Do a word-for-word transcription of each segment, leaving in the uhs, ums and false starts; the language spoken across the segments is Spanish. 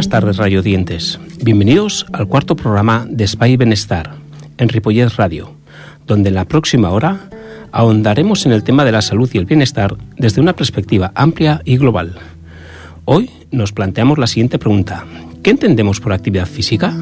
tardes, radiodientes. Bienvenidos al cuarto programa de Espai Benestar, en Ripollet Radio, donde en la próxima hora ahondaremos en el tema de la salud y el bienestar desde una perspectiva amplia y global. Hoy nos planteamos la siguiente pregunta: ¿qué entendemos por actividad física?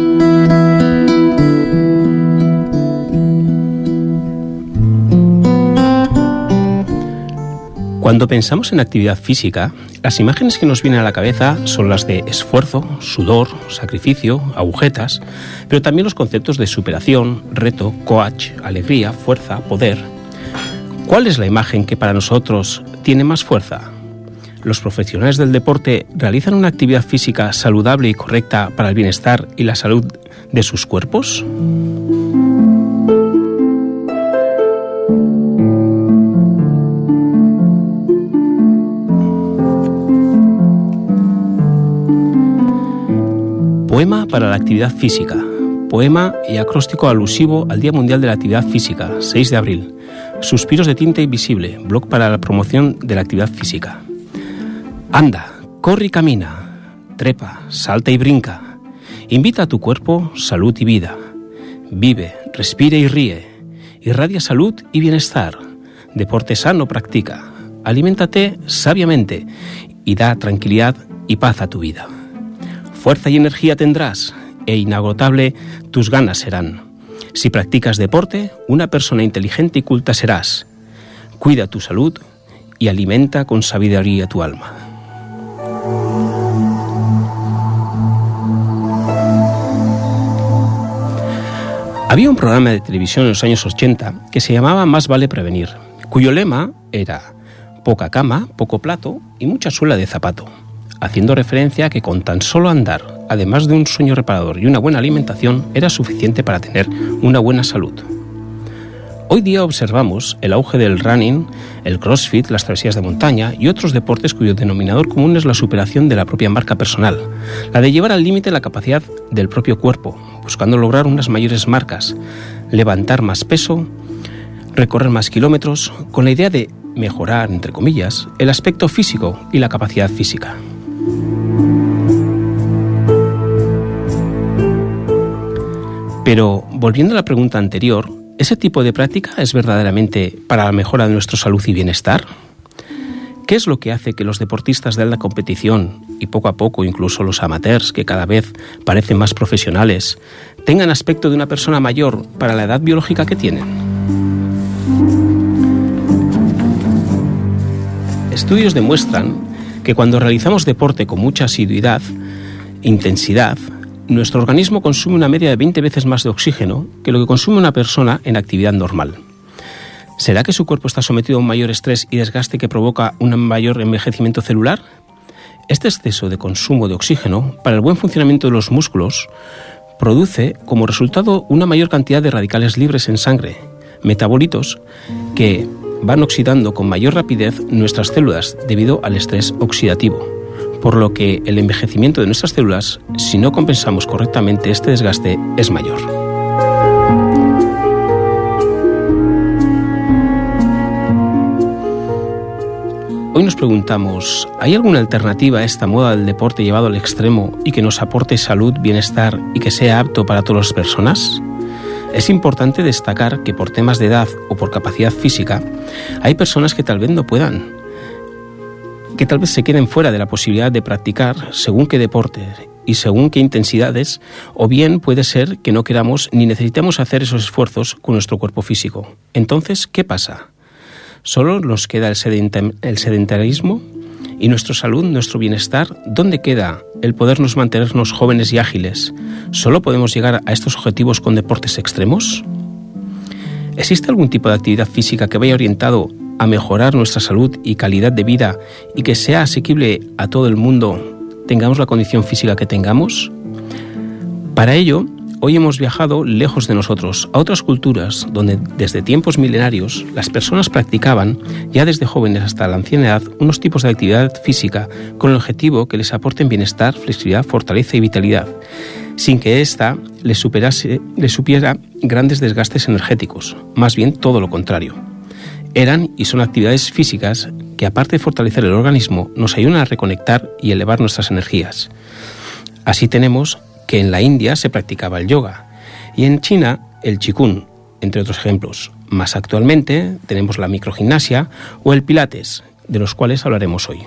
Cuando pensamos en actividad física, las imágenes que nos vienen a la cabeza son las de esfuerzo, sudor, sacrificio, agujetas, pero también los conceptos de superación, reto, coach, alegría, fuerza, poder. ¿Cuál es la imagen que para nosotros tiene más fuerza? ¿Los profesionales del deporte realizan una actividad física saludable y correcta para el bienestar y la salud de sus cuerpos? Poema para la actividad física. Poema y acróstico alusivo al Día Mundial de la Actividad Física, seis de abril. Suspiros de tinta invisible, blog para la promoción de la actividad física. Anda, corre y camina, trepa, salta y brinca. Invita a tu cuerpo salud y vida. Vive, respira y ríe. Irradia salud y bienestar. Deporte sano practica. Aliméntate sabiamente y da tranquilidad y paz a tu vida. Fuerza y energía tendrás, e inagotable tus ganas serán. Si practicas deporte, una persona inteligente y culta serás. Cuida tu salud y alimenta con sabiduría tu alma. Había un programa de televisión en los años ochenta que se llamaba Más vale prevenir, cuyo lema era poca cama, poco plato y mucha suela de zapato, haciendo referencia a que con tan solo andar, además de un sueño reparador y una buena alimentación, era suficiente para tener una buena salud. Hoy día observamos el auge del running, el crossfit, las travesías de montaña y otros deportes cuyo denominador común es la superación de la propia marca personal, la de llevar al límite la capacidad del propio cuerpo, buscando lograr unas mayores marcas, levantar más peso, recorrer más kilómetros, con la idea de mejorar, entre comillas, el aspecto físico y la capacidad física. Pero, volviendo a la pregunta anterior, ¿ese tipo de práctica es verdaderamente para la mejora de nuestra salud y bienestar? ¿Qué es lo que hace que los deportistas de alta competición, y poco a poco incluso los amateurs, que cada vez parecen más profesionales, tengan aspecto de una persona mayor para la edad biológica que tienen? Estudios demuestran que cuando realizamos deporte con mucha asiduidad, intensidad, nuestro organismo consume una media de veinte veces más de oxígeno que lo que consume una persona en actividad normal. ¿Será que su cuerpo está sometido a un mayor estrés y desgaste que provoca un mayor envejecimiento celular? Este exceso de consumo de oxígeno para el buen funcionamiento de los músculos produce como resultado una mayor cantidad de radicales libres en sangre, metabolitos que van oxidando con mayor rapidez nuestras células debido al estrés oxidativo, por lo que el envejecimiento de nuestras células, si no compensamos correctamente este desgaste, es mayor. Hoy nos preguntamos, ¿hay alguna alternativa a esta moda del deporte llevado al extremo y que nos aporte salud, bienestar y que sea apto para todas las personas? Es importante destacar que por temas de edad o por capacidad física, hay personas que tal vez no puedan, que tal vez se queden fuera de la posibilidad de practicar según qué deporte y según qué intensidades, o bien puede ser que no queramos ni necesitemos hacer esos esfuerzos con nuestro cuerpo físico. Entonces, ¿qué pasa? ¿Solo nos queda el, sedenta- el sedentarismo? ¿Y nuestra salud, nuestro bienestar? ¿Dónde queda el podernos mantenernos jóvenes y ágiles? ¿Solo podemos llegar a estos objetivos con deportes extremos? ¿Existe algún tipo de actividad física que vaya orientado a mejorar nuestra salud y calidad de vida y que sea asequible a todo el mundo, tengamos la condición física que tengamos? Para ello, hoy hemos viajado lejos de nosotros, a otras culturas donde desde tiempos milenarios las personas practicaban, ya desde jóvenes hasta la ancianidad, unos tipos de actividad física con el objetivo que les aporten bienestar, flexibilidad, fortaleza y vitalidad, sin que ésta les superase, les supiera grandes desgastes energéticos, más bien todo lo contrario. Eran y son actividades físicas que, aparte de fortalecer el organismo, nos ayudan a reconectar y elevar nuestras energías. Así tenemos que en la India se practicaba el yoga y en China el qigong, entre otros ejemplos. Más actualmente tenemos la microgimnasia o el pilates, de los cuales hablaremos hoy.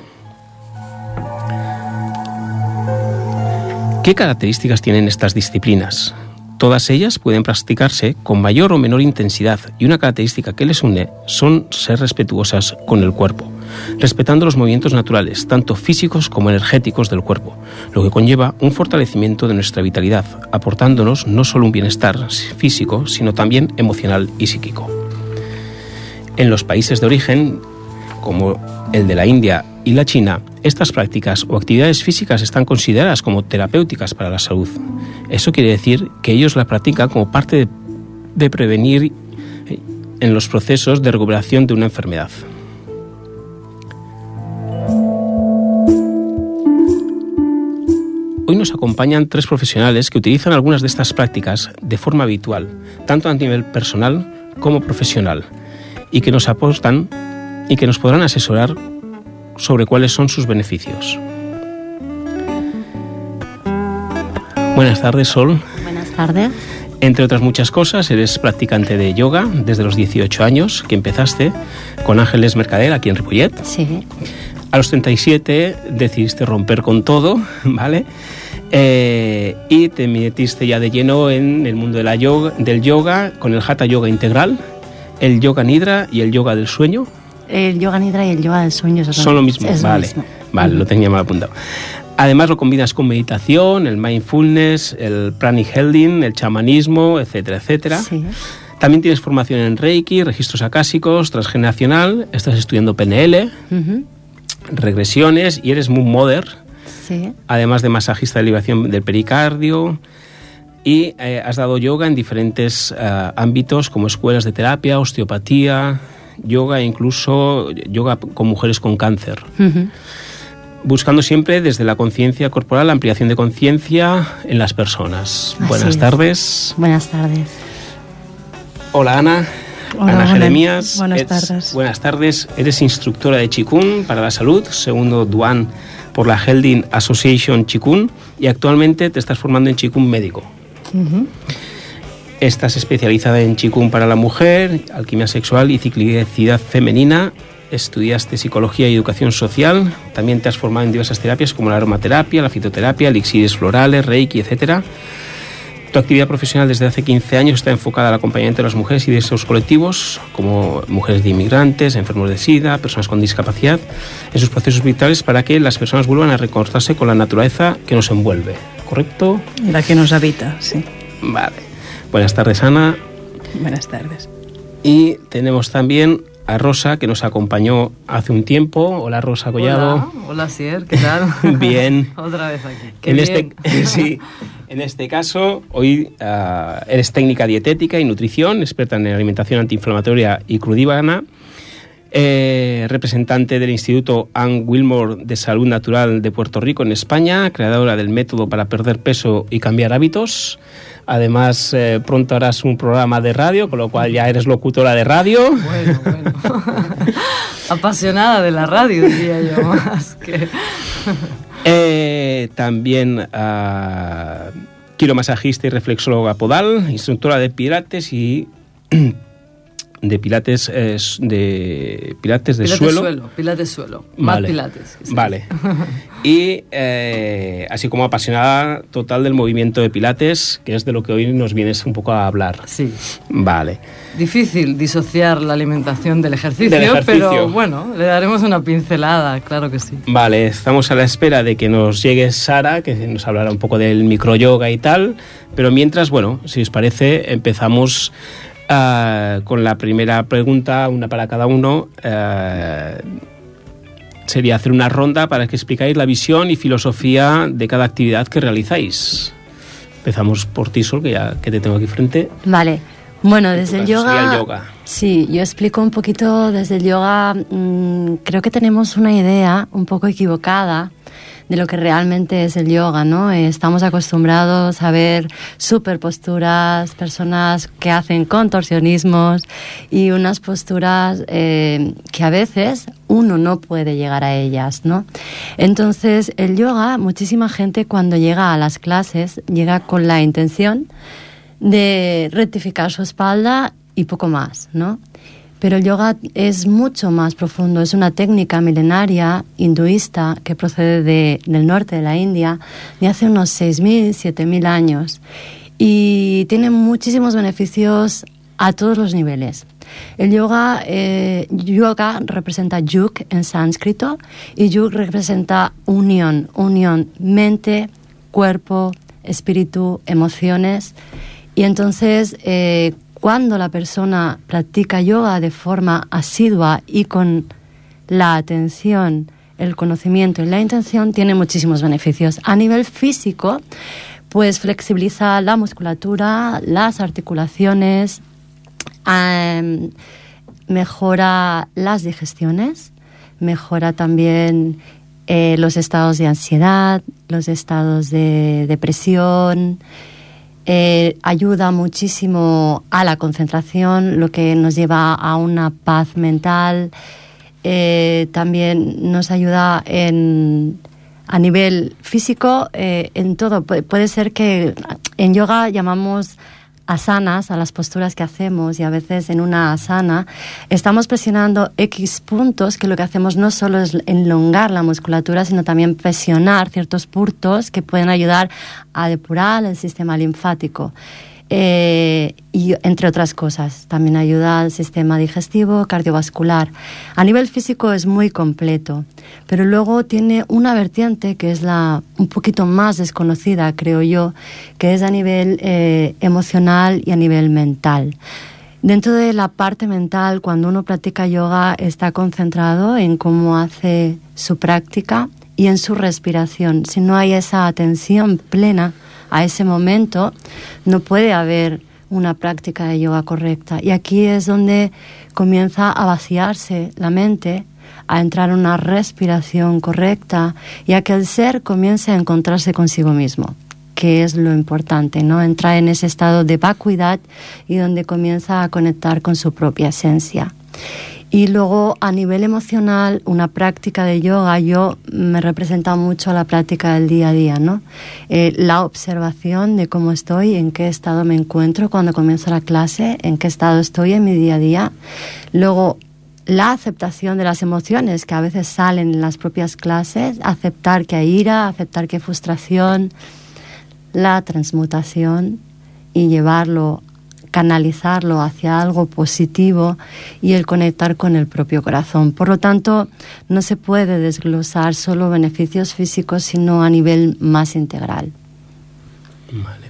¿Qué características tienen estas disciplinas? Todas ellas pueden practicarse con mayor o menor intensidad y una característica que les une son ser respetuosas con el cuerpo, respetando los movimientos naturales, tanto físicos como energéticos del cuerpo, lo que conlleva un fortalecimiento de nuestra vitalidad, aportándonos no solo un bienestar físico, sino también emocional y psíquico. En los países de origen, como el de la India y la China, estas prácticas o actividades físicas están consideradas como terapéuticas para la salud. Eso quiere decir que ellos la practican como parte de, de prevenir en los procesos de recuperación de una enfermedad. Hoy nos acompañan tres profesionales que utilizan algunas de estas prácticas de forma habitual, tanto a nivel personal como profesional, y que nos aportan y que nos podrán asesorar sobre cuáles son sus beneficios. Buenas tardes, Sol. Buenas tardes. Entre otras muchas cosas, eres practicante de yoga desde los dieciocho años, que empezaste con Ángeles Mercader aquí en Ripollet. Sí. A los treinta y siete decidiste romper con todo, ¿vale? Eh, y te metiste ya de lleno en el mundo de la yoga, del yoga, con el Hatha Yoga Integral, el Yoga Nidra y el Yoga del Sueño. El Yoga Nidra y el Yoga del Sueño son, son lo mismo, es vale, lo mismo. Vale, uh-huh. Lo tenía mal apuntado. Además lo combinas con meditación, el mindfulness, el pranic healing, el chamanismo, etcétera, etcétera. Sí. También tienes formación en Reiki, registros acásicos, transgeneracional, estás estudiando P N L, uh-huh. regresiones y eres Moon Mother, sí. Además de masajista de liberación del pericardio. Y eh, has dado yoga en diferentes uh, ámbitos como escuelas de terapia, osteopatía, yoga e incluso yoga con mujeres con cáncer. Uh-huh. Buscando siempre desde la conciencia corporal la ampliación de conciencia en las personas. Así Buenas es. tardes. Buenas tardes. Hola, Ana. Hola, Ana buena, Jeremías. Buenas Eres, tardes. Buenas tardes. Eres instructora de Qigong para la salud, segundo Duan por la Helding Association Qigong, y actualmente te estás formando en Qigong médico. Uh-huh. Estás especializada en Qigong para la mujer, alquimia sexual y ciclicidad femenina. Estudiaste psicología y educación social. También te has formado en diversas terapias como la aromaterapia, la fitoterapia, elixires florales, reiki, etcétera. Tu actividad profesional desde hace quince años está enfocada al acompañamiento de las mujeres y de esos colectivos, como mujeres de inmigrantes, enfermos de SIDA, personas con discapacidad, en sus procesos vitales para que las personas vuelvan a reconectarse con la naturaleza que nos envuelve. ¿Correcto? La que nos habita, sí. Vale. Buenas tardes, Ana. Buenas tardes. Y tenemos también a Rosa, que nos acompañó hace un tiempo. Hola, Rosa Collado. Hola, hola Sier, ¿qué tal? Bien. Otra vez aquí. Qué en bien. este sí, en este caso, hoy uh, eres técnica dietética y nutrición, experta en alimentación antiinflamatoria y crudívana, eh, representante del Instituto Ann Wilmore de Salud Natural de Puerto Rico en España, creadora del método para perder peso y cambiar hábitos. Además, eh, pronto harás un programa de radio, con lo cual ya eres locutora de radio. Bueno, bueno. Apasionada de la radio, diría yo, más que... eh, también uh, quiromasajista y reflexóloga podal, instructora de pilates y... de pilates eh, de pilates de pilates suelo. suelo pilates suelo vale. Más pilates que vale y eh, así como apasionada total del movimiento de pilates, que es de lo que hoy nos vienes un poco a hablar. Sí, vale. Difícil disociar la alimentación del ejercicio, del ejercicio, pero bueno, le daremos una pincelada, claro que sí. Vale, estamos a la espera de que nos llegue Sara, que nos hablará un poco del microyoga y tal, pero mientras, bueno, si os parece, empezamos Uh, con la primera pregunta, una para cada uno. Uh, sería hacer una ronda para que explicáis la visión y filosofía de cada actividad que realizáis. Empezamos por ti, Sol, que ya que te tengo aquí frente. Vale. Bueno, desde el yoga, el yoga. Sí, yo explico un poquito desde el yoga. Mmm, creo que tenemos una idea un poco equivocada de lo que realmente es el yoga, ¿no? Eh, estamos acostumbrados a ver super posturas, personas que hacen contorsionismos y unas posturas eh, que a veces uno no puede llegar a ellas, ¿no? Entonces, el yoga, muchísima gente cuando llega a las clases llega con la intención de rectificar su espalda y poco más, ¿no? Pero el yoga es mucho más profundo, es una técnica milenaria hinduista que procede de, del norte de la India de hace unos seis mil, siete mil años y tiene muchísimos beneficios a todos los niveles. El yoga, eh, yoga representa yug en sánscrito y yug representa unión, unión, mente, cuerpo, espíritu, emociones. Y entonces, eh, cuando la persona practica yoga de forma asidua y con la atención, el conocimiento y la intención, tiene muchísimos beneficios. A nivel físico, pues flexibiliza la musculatura, las articulaciones, eh, mejora las digestiones, mejora también eh, los estados de ansiedad, los estados de depresión. Eh, ayuda muchísimo a la concentración, lo que nos lleva a una paz mental. Eh, también nos ayuda en, a nivel físico, eh, en todo. Pu- puede ser que en yoga llamamos asanas a las posturas que hacemos y a veces en una asana estamos presionando X puntos, que lo que hacemos no solo es elongar la musculatura, sino también presionar ciertos puntos que pueden ayudar a depurar el sistema linfático. Eh, y entre otras cosas, también ayuda al sistema digestivo, cardiovascular. A nivel físico es muy completo, pero luego tiene una vertiente que es la un poquito más desconocida, creo yo, que es a nivel eh, emocional y a nivel mental. Dentro de la parte mental, cuando uno practica yoga, está concentrado en cómo hace su práctica y en su respiración. Si no hay esa atención plena a ese momento, no puede haber una práctica de yoga correcta. Y aquí es donde comienza a vaciarse la mente, a entrar en una respiración correcta y a que el ser comience a encontrarse consigo mismo, que es lo importante, ¿no? Entrar en ese estado de vacuidad y donde comienza a conectar con su propia esencia. Y luego, a nivel emocional, una práctica de yoga, yo me representa mucho a la práctica del día a día, ¿no? Eh, la observación de cómo estoy, en qué estado me encuentro cuando comienzo la clase, en qué estado estoy en mi día a día. Luego, la aceptación de las emociones que a veces salen en las propias clases, aceptar que hay ira, aceptar que hay frustración, la transmutación y llevarlo, canalizarlo hacia algo positivo y el conectar con el propio corazón. Por lo tanto, no se puede desglosar solo beneficios físicos, sino a nivel más integral. Vale.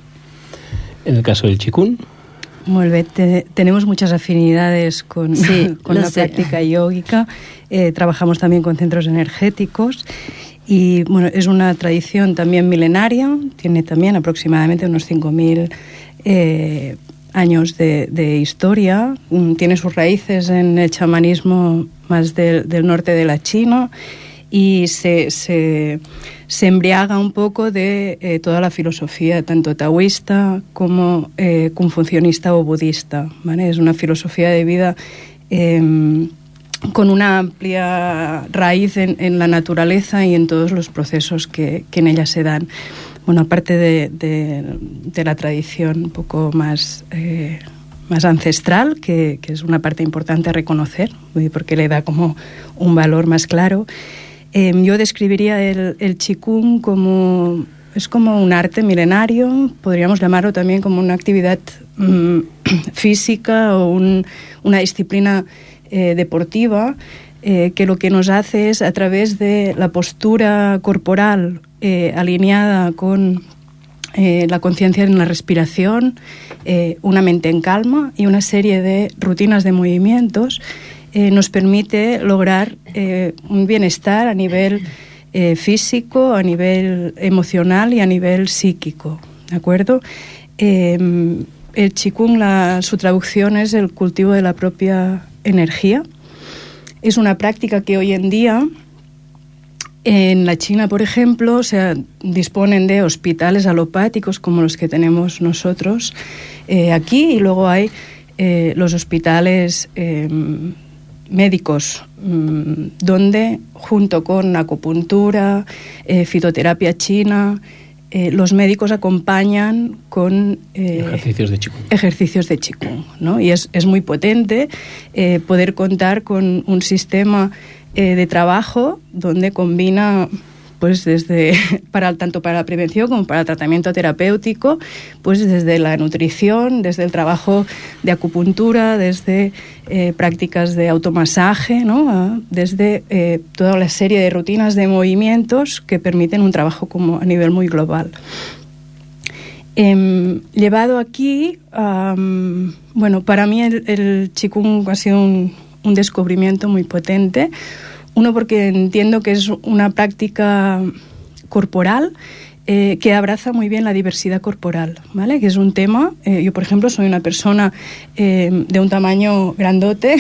En el caso del Qigong, Muy bien, te, tenemos muchas afinidades con, sí, con la sé. práctica yógica. Eh, trabajamos también con centros energéticos y bueno, es una tradición también milenaria, tiene también aproximadamente unos cinco mil eh, años de, de historia, tiene sus raíces en el chamanismo más del, del norte de la China y se, se, se embriaga un poco de eh, toda la filosofía, tanto taoísta como eh, confucionista o budista, ¿vale? Es una filosofía de vida eh, con una amplia raíz en, en la naturaleza y en todos los procesos que, que en ella se dan. Bueno, aparte de, de, de la tradición un poco más, eh, más ancestral, que, que es una parte importante a reconocer, porque le da como un valor más claro, eh, yo describiría el, el Qigong como, es como un arte milenario, podríamos llamarlo también como una actividad mmm, física o un, una disciplina eh, deportiva, eh, que lo que nos hace es, a través de la postura corporal Eh, alineada con eh, la conciencia en la respiración, eh, una mente en calma y una serie de rutinas de movimientos, eh, nos permite lograr eh, un bienestar a nivel eh, físico, a nivel emocional y a nivel psíquico, ¿de acuerdo? Eh, el Qigong, la, su traducción es el cultivo de la propia energía. Es una práctica que hoy en día En la China, por ejemplo, o sea, disponen de hospitales alopáticos como los que tenemos nosotros eh, aquí, y luego hay eh, los hospitales eh, médicos, mmm, donde junto con acupuntura, eh, fitoterapia china, eh, los médicos acompañan con eh, ejercicios de Qigong. Ejercicios de Qigong, ¿no? Y es, es muy potente eh, poder contar con un sistema eh, de trabajo donde combina, pues desde para tanto para la prevención como para el tratamiento terapéutico, pues desde la nutrición, desde el trabajo de acupuntura, desde eh, prácticas de automasaje, ¿no? Desde eh, toda la serie de rutinas de movimientos que permiten un trabajo como a nivel muy global. Eh, llevado aquí, um, bueno, para mí el, el Qigong ha sido un, un descubrimiento muy potente. Uno, porque entiendo que es una práctica corporal eh, que abraza muy bien la diversidad corporal, ¿vale? Que es un tema. Eh, yo, por ejemplo, soy una persona eh, de un tamaño grandote.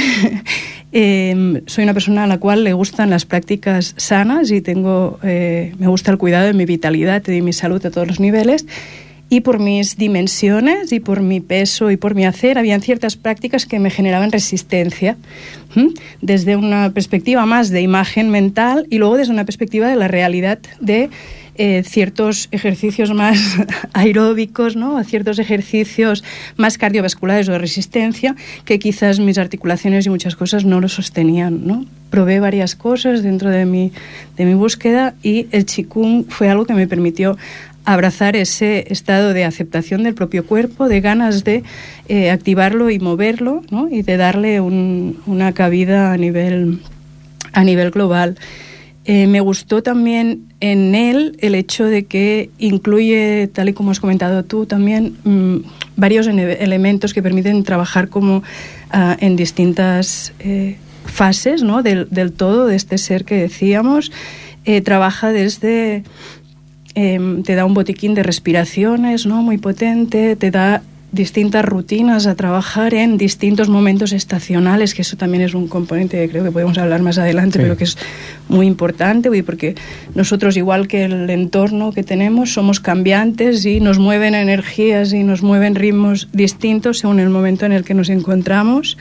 eh, soy una persona a la cual le gustan las prácticas sanas y tengo, eh, me gusta el cuidado de mi vitalidad y de mi salud a todos los niveles. Y por mis dimensiones y por mi peso y por mi hacer, habían ciertas prácticas que me generaban resistencia, ¿Mm? desde una perspectiva más de imagen mental y luego desde una perspectiva de la realidad de eh, ciertos ejercicios más aeróbicos, ¿no? Ciertos ejercicios más cardiovasculares o de resistencia que quizás mis articulaciones y muchas cosas no lo sostenían, ¿no? Probé varias cosas dentro de mi, de mi búsqueda y el Qigong fue algo que me permitió abrazar ese estado de aceptación del propio cuerpo, de ganas de eh, activarlo y moverlo, ¿no? Y de darle un, una cabida a nivel, a nivel global. Eh, me gustó también en él el hecho de que incluye, tal y como has comentado tú también, mmm, varios elementos que permiten trabajar como uh, en distintas eh, fases, ¿no? del, del todo, de este ser que decíamos. Eh, trabaja desde... Eh, te da un botiquín de respiraciones, ¿no? Muy potente, te da distintas rutinas a trabajar en distintos momentos estacionales, que eso también es un componente que creo que podemos hablar más adelante, sí. Pero que es muy importante, porque nosotros, igual que el entorno que tenemos, somos cambiantes y nos mueven energías y nos mueven ritmos distintos según el momento en el que nos encontramos.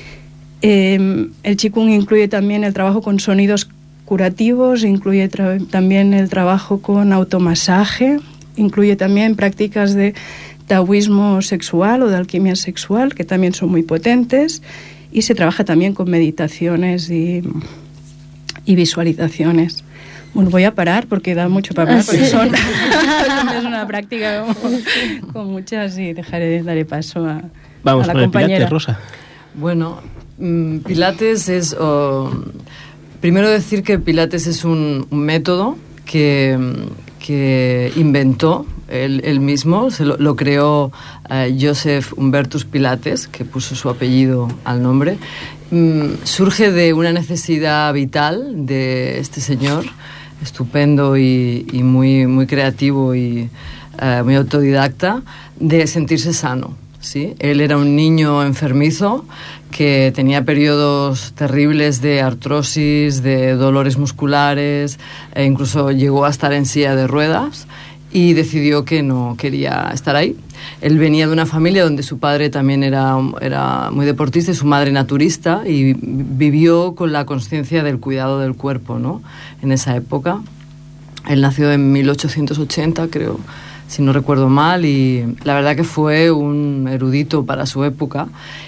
Eh, el Qigong incluye también el trabajo con sonidos curativos, incluye tra- también el trabajo con automasaje, incluye también prácticas de taoísmo sexual o de alquimia sexual, que también son muy potentes, y se trabaja también con meditaciones y, y visualizaciones. Bueno, voy a parar porque da mucho para hablar, porque son, es una práctica como, con muchas, y dejaré, daré paso a, Vamos a la con compañera. El Pilates, Rosa. Bueno, mmm, Pilates es... Oh, primero decir que Pilates es un, un método que, que inventó él, él mismo, se lo, lo creó uh, Joseph Humbertus Pilates, que puso su apellido al nombre. Mm, surge de una necesidad vital de este señor, estupendo y, y muy, muy creativo y uh, muy autodidacta, de sentirse sano. ¿Sí? Él era un niño enfermizo que tenía periodos terribles de artrosis, de dolores musculares, e incluso llegó a estar en silla de ruedas y decidió que no quería estar ahí. Él venía de una familia donde su padre también era, era muy deportista y su madre naturista, y vivió con la conciencia del cuidado del cuerpo, ¿no? En esa época. Él nació en mil ochocientos ochenta, creo, si no recuerdo mal, y la verdad que fue un erudito para su época.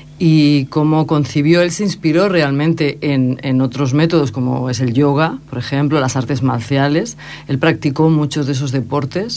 Y como concibió, él se inspiró realmente en, en otros métodos, como es el yoga, por ejemplo, las artes marciales. Él practicó muchos de esos deportes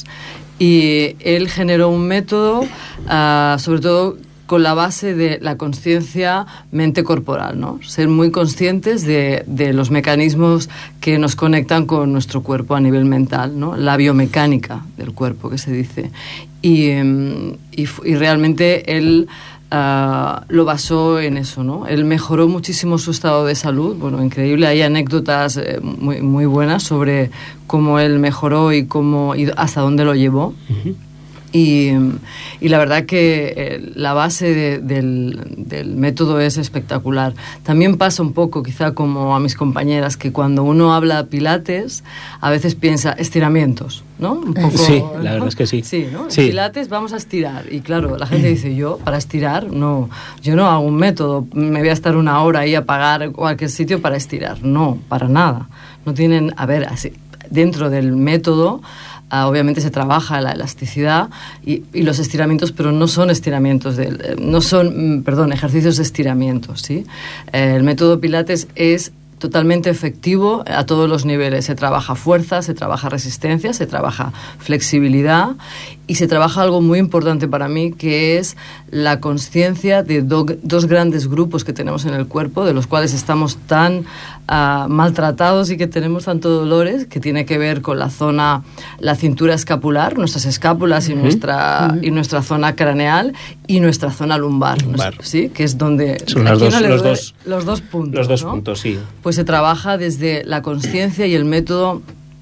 y él generó un método, uh, sobre todo con la base de la conciencia mente-corporal, ¿no? Ser muy conscientes de, de los mecanismos que nos conectan con nuestro cuerpo a nivel mental, ¿no? La biomecánica del cuerpo, que se dice. Y, y, y realmente él uh, lo basó en eso, ¿no? Él mejoró muchísimo su estado de salud. Bueno, increíble. Hay anécdotas eh, muy, muy buenas sobre cómo él mejoró y, cómo, y hasta dónde lo llevó. Uh-huh. Y, y la verdad que eh, la base de, del, del método es espectacular. También pasa un poco, quizá como a mis compañeras, que cuando uno habla Pilates, a veces piensa estiramientos, ¿no? Un poco, sí, la ¿no? verdad es que sí. Sí, ¿no? Sí. Pilates vamos a estirar. Y claro, la gente dice, yo, para estirar, no. Yo no hago un método, me voy a estar una hora ahí a pagar cualquier sitio para estirar. No, para nada. No tienen, a ver, así, dentro del método... Uh, obviamente se trabaja la elasticidad y, y los estiramientos, pero no son estiramientos, de, eh, no son, perdón, ejercicios de estiramiento, ¿sí? Eh, el método Pilates es totalmente efectivo a todos los niveles. Se trabaja fuerza, se trabaja resistencia, se trabaja flexibilidad y se trabaja algo muy importante para mí, que es la consciencia de do, dos grandes grupos que tenemos en el cuerpo, de los cuales estamos tan uh, maltratados y que tenemos tantos dolores, que tiene que ver con la zona, la cintura escapular, nuestras escápulas y, uh-huh. nuestra, uh-huh. y nuestra zona craneal y nuestra zona lumbar, lumbar. ¿sí? Que es donde... Son las dos, no los, dos, los dos puntos. Los dos ¿no? puntos, sí. Pues se trabaja desde la consciencia y el método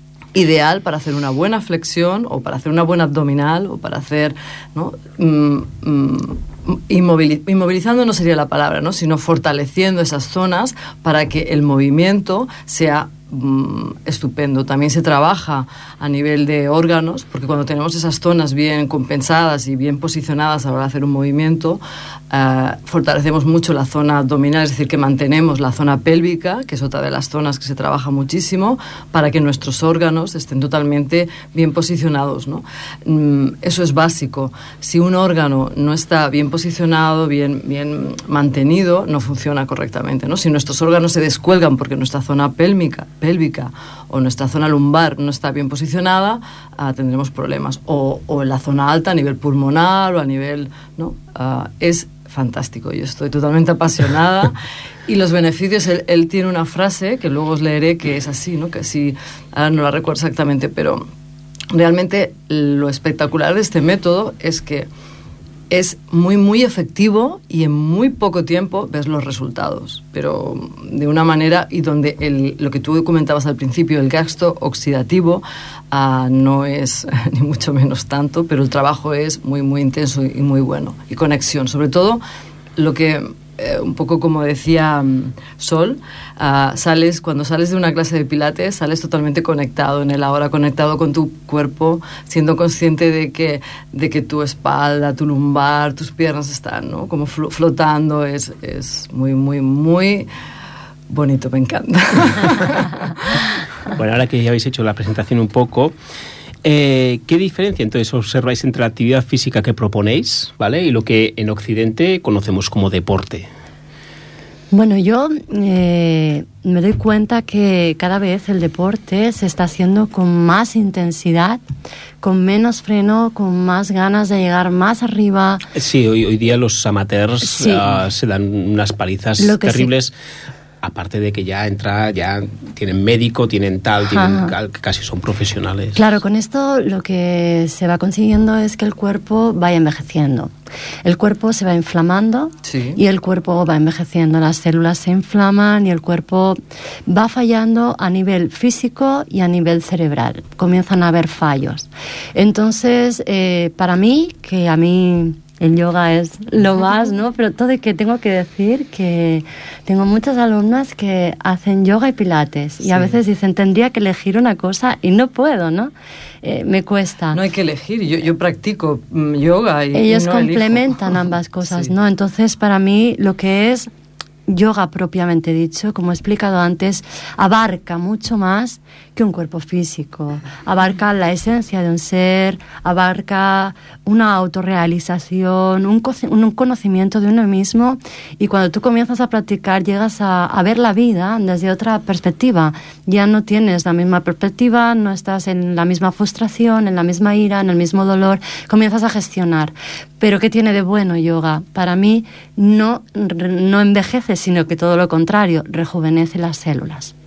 ideal para hacer una buena flexión o para hacer una buena abdominal o para hacer, ¿no? Mm, mm, inmovil- inmovilizando no sería la palabra, ¿no? Sino fortaleciendo esas zonas para que el movimiento sea mm, estupendo. También se trabaja a nivel de órganos, porque cuando tenemos esas zonas bien compensadas y bien posicionadas a la hora de hacer un movimiento, uh, fortalecemos mucho la zona abdominal, es decir, que mantenemos la zona pélvica, que es otra de las zonas que se trabaja muchísimo, para que nuestros órganos estén totalmente bien posicionados, ¿no? Mm, eso es básico. Si un órgano no está bien posicionado, bien, bien mantenido, no funciona correctamente, ¿no? Si nuestros órganos se descuelgan porque nuestra zona pélvica, pélvica o nuestra zona lumbar no está bien posicionada, uh, tendremos problemas. O, o en la zona alta, a nivel pulmonar o a nivel... ¿no? Uh, es fantástico. Yo estoy totalmente apasionada y los beneficios, él, él tiene una frase que luego os leeré que es así, ¿no? Que sí, ahora no la recuerdo exactamente, pero realmente lo espectacular de este método es que es muy, muy efectivo y en muy poco tiempo ves los resultados, pero de una manera y donde el, lo que tú comentabas al principio, el gasto oxidativo uh, no es ni mucho menos tanto, pero el trabajo es muy, muy intenso y muy bueno. Y conexión, sobre todo lo que... Eh, un poco como decía um, Sol, uh, sales, cuando sales de una clase de pilates, sales totalmente conectado en el ahora, conectado con tu cuerpo, siendo consciente de que, de que tu espalda, tu lumbar, tus piernas están, ¿no? Como fl- flotando, es, es muy, muy, muy bonito, me encanta. Bueno, ahora que ya habéis hecho la presentación un poco, Eh, ¿qué diferencia entonces observáis entre la actividad física que proponéis, ¿vale? y lo que en Occidente conocemos como deporte? Bueno, yo eh, me doy cuenta que cada vez el deporte se está haciendo con más intensidad, con menos freno, con más ganas de llegar más arriba. Sí, hoy, hoy día los amateurs sí. uh, se dan unas palizas terribles. Sí. Aparte de que ya entra, ya tienen médico, tienen tal, tienen, casi son profesionales. Claro, con esto lo que se va consiguiendo es que el cuerpo vaya envejeciendo. El cuerpo se va inflamando sí. y el cuerpo va envejeciendo. Las células se inflaman y el cuerpo va fallando a nivel físico y a nivel cerebral. Comienzan a haber fallos. Entonces, eh, para mí, que a mí... el yoga es lo más, ¿no? Pero todo y que tengo que decir que tengo muchas alumnas que hacen yoga y pilates sí. y a veces dicen, tendría que elegir una cosa y no puedo, ¿no? Eh, me cuesta. No hay que elegir, yo, yo practico yoga y Ellos y no complementan elijo. ambas cosas, sí. ¿no? Entonces, para mí, lo que es yoga propiamente dicho, como he explicado antes, abarca mucho más que un cuerpo físico. Abarca la esencia de un ser, abarca una autorrealización, un, co- un conocimiento de uno mismo, y cuando tú comienzas a practicar llegas a, a ver la vida desde otra perspectiva. Ya no tienes la misma perspectiva, no estás en la misma frustración, en la misma ira, en el mismo dolor, comienzas a gestionar. Pero ¿qué tiene de bueno yoga? Para mí no, no envejece, sino que todo lo contrario, rejuvenece las células.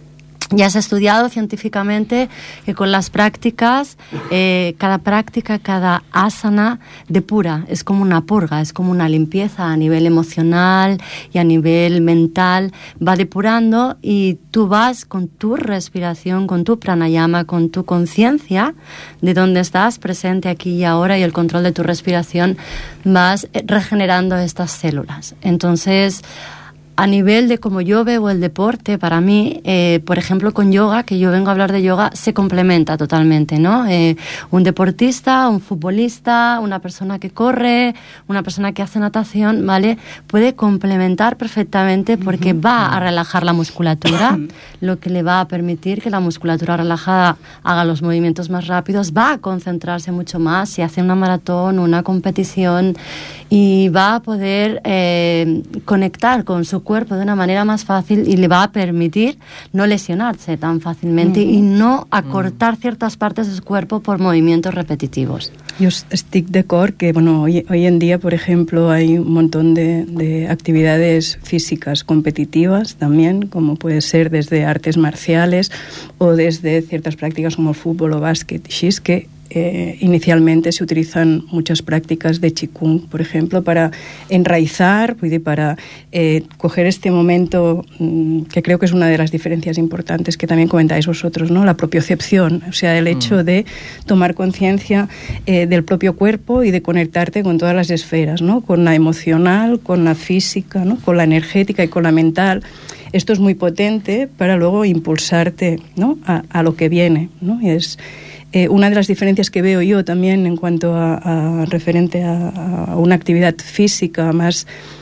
Ya se ha estudiado científicamente que con las prácticas, eh, cada práctica, cada asana depura, es como una purga, es como una limpieza a nivel emocional y a nivel mental, va depurando y tú vas con tu respiración, con tu pranayama, con tu conciencia de dónde estás presente aquí y ahora y el control de tu respiración, vas regenerando estas células. Entonces, a nivel de cómo yo veo el deporte, para mí, eh, por ejemplo, con yoga, que yo vengo a hablar de yoga, se complementa totalmente, ¿no? Eh, un deportista, un futbolista, una persona que corre, una persona que hace natación, ¿vale? Puede complementar perfectamente porque uh-huh. va a relajar la musculatura, lo que le va a permitir que la musculatura relajada haga los movimientos más rápidos, va a concentrarse mucho más si hace una maratón, una competición, y va a poder eh, conectar con su cuerpo de una manera más fácil y le va a permitir no lesionarse tan fácilmente mm. y no acortar mm. ciertas partes de su cuerpo por movimientos repetitivos. Yo estic d'acord que, bueno, hoy, hoy en día, por ejemplo, hay un montón de, de actividades físicas competitivas también, como puede ser desde artes marciales o desde ciertas prácticas como el fútbol o básquet, que Eh, inicialmente se utilizan muchas prácticas de Qigong, por ejemplo, para enraizar, para eh, coger este momento mmm, que creo que es una de las diferencias importantes que también comentáis vosotros, ¿no? La propiocepción, o sea, el hecho mm. de tomar conciencia eh, del propio cuerpo y de conectarte con todas las esferas, ¿no? Con la emocional, con la física, ¿no? Con la energética y con la mental. Esto es muy potente para luego impulsarte, ¿no? a, a lo que viene, ¿no? Y es Eh, una de las diferencias que veo yo también en cuanto a, a referente a, a una actividad física más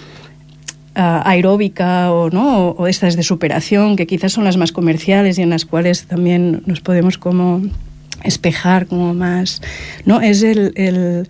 uh, aeróbica o no o, o estas de superación, que quizás son las más comerciales y en las cuales también nos podemos como espejar como más, ¿no? Es el, el,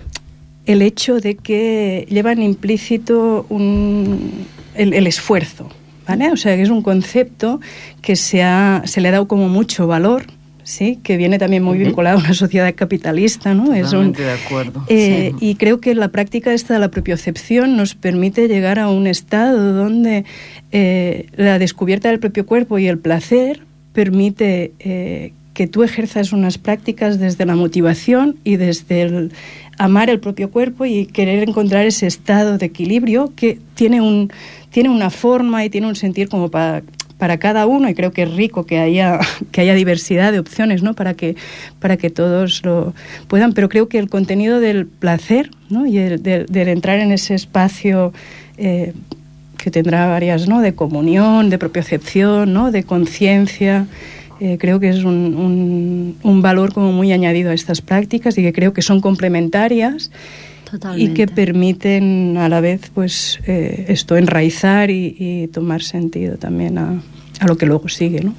el hecho de que llevan implícito un, el, el esfuerzo, ¿vale? O sea, que es un concepto que se, ha, se le ha dado como mucho valor, sí, que viene también muy vinculado a una sociedad capitalista, ¿no? Totalmente es un, de acuerdo. Eh, sí. Y creo que la práctica esta de la propiocepción nos permite llegar a un estado donde eh, la descubierta del propio cuerpo y el placer permite eh, que tú ejerzas unas prácticas desde la motivación y desde el amar el propio cuerpo y querer encontrar ese estado de equilibrio que tiene un tiene una forma y tiene un sentir como para para cada uno, y creo que es rico que haya que haya diversidad de opciones, ¿no? Para que para que todos lo puedan, pero creo que el contenido del placer, ¿no? Y el del, del entrar en ese espacio eh, que tendrá varias, ¿no? De comunión, de propiocepción, ¿no? De conciencia. Eh, creo que es un, un, un valor como muy añadido a estas prácticas y que creo que son complementarias. Totalmente. Y que permiten a la vez pues eh, esto enraizar y, y tomar sentido también a, a lo que luego sigue, ¿no?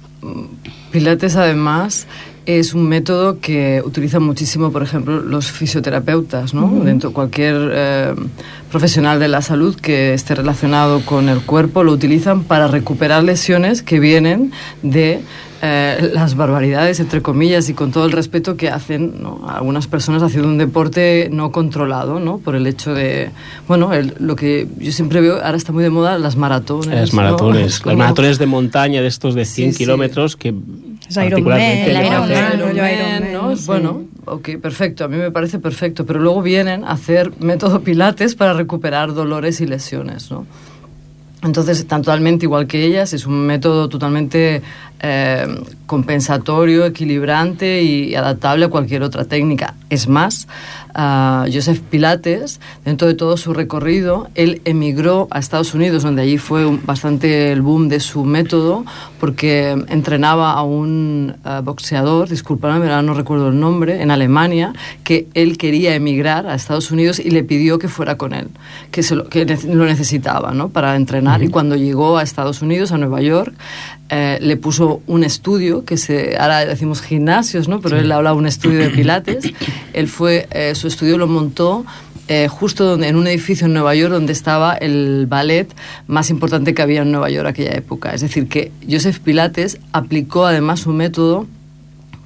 Pilates además es un método que utilizan muchísimo, por ejemplo, los fisioterapeutas, ¿no? Uh-huh. Dentro cualquier eh, profesional de la salud que esté relacionado con el cuerpo lo utilizan para recuperar lesiones que vienen de eh, las barbaridades, entre comillas, y con todo el respeto que hacen, ¿no? Algunas personas haciendo un deporte no controlado, ¿no? Por el hecho de, bueno, el, lo que yo siempre veo, ahora está muy de moda, las maratones. Las maratones, ¿no? Las maratones de montaña de estos de cien sí, kilómetros sí. que... Es Ironman, el Ironman, Ironman, ¿no? Sí. Bueno, ok, perfecto, a mí me parece perfecto, pero luego vienen a hacer método Pilates para recuperar dolores y lesiones, ¿no? Entonces, tan totalmente igual que ellas, es un método totalmente eh, compensatorio, equilibrante y adaptable a cualquier otra técnica. Es más, uh, Joseph Pilates, dentro de todo su recorrido, él emigró a Estados Unidos, donde allí fue un, bastante el boom de su método, porque entrenaba a un uh, boxeador, discúlpame, ahora no recuerdo el nombre, en Alemania, que él quería emigrar a Estados Unidos y le pidió que fuera con él, que, se lo, que lo necesitaba, ¿no? Para entrenar. Uh-huh. Y cuando llegó a Estados Unidos, a Nueva York, eh, le puso un estudio, que se, ahora decimos gimnasios, ¿no? Pero sí. Él hablaba de un estudio de Pilates. Él fue, eh, su estudio lo montó Eh, justo donde, en un edificio en Nueva York donde estaba el ballet más importante que había en Nueva York aquella época. Es decir, que Joseph Pilates aplicó además un método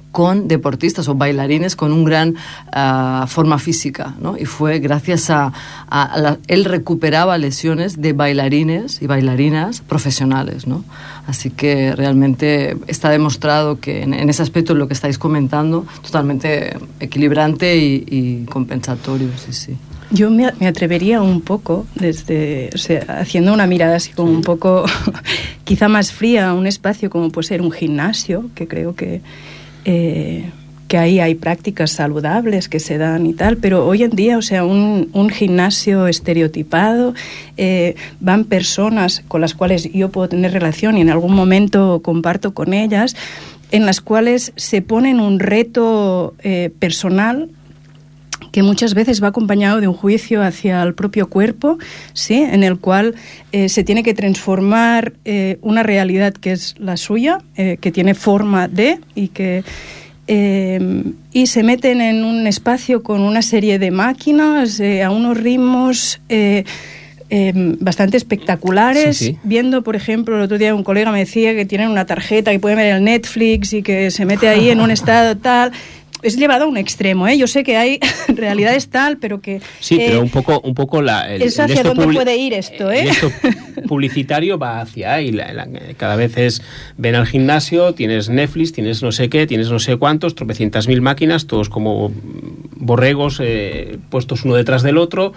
con deportistas o bailarines con una gran uh, forma física, ¿no? Y fue gracias a, a, a la, él recuperaba lesiones de bailarines y bailarinas profesionales, ¿no? Así que realmente está demostrado que en, en ese aspecto lo que estáis comentando, totalmente equilibrante y, y compensatorio, sí, sí. Yo me, me atrevería un poco, desde, o sea, haciendo una mirada así como un poco quizá más fría a un espacio como puede ser un gimnasio, que creo que Eh, que ahí hay prácticas saludables que se dan y tal, pero hoy en día, o sea, un, un gimnasio estereotipado, eh, van personas con las cuales yo puedo tener relación y en algún momento comparto con ellas, en las cuales se ponen un reto eh, personal que muchas veces va acompañado de un juicio hacia el propio cuerpo, ¿sí? En el cual eh, se tiene que transformar eh, una realidad que es la suya, eh, que tiene forma de, y que eh, y se meten en un espacio con una serie de máquinas eh, a unos ritmos eh, eh, bastante espectaculares, sí, sí. Viendo, por ejemplo, el otro día un colega me decía que tienen una tarjeta que pueden ver el Netflix y que se mete ahí en un estado tal. Es llevado a un extremo, ¿eh? Yo sé que hay realidades tal, pero que... Sí, eh, pero un poco, un poco la... El, es hacia dónde puede ir esto, ¿eh? El esto publicitario va hacia ahí. La, la, cada vez es, ven al gimnasio, tienes Netflix, tienes no sé qué, tienes no sé cuántos, tropecientas mil máquinas, todos como borregos eh, puestos uno detrás del otro.